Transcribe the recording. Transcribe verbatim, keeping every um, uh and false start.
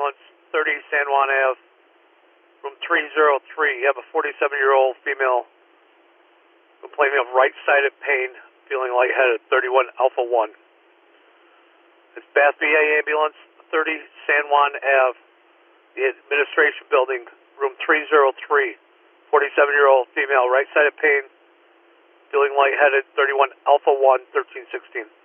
ambulance, thirty San Juan Avenue, room three oh three. You have a forty-seven-year-old female complaining of right-sided pain, feeling lightheaded, thirty-one Alpha one. It's Bath V A ambulance, thirty San Juan Avenue, the administration building, room three oh three. forty-seven-year-old female, right-sided pain, feeling lightheaded, thirty-one Alpha one, thirteen sixteen.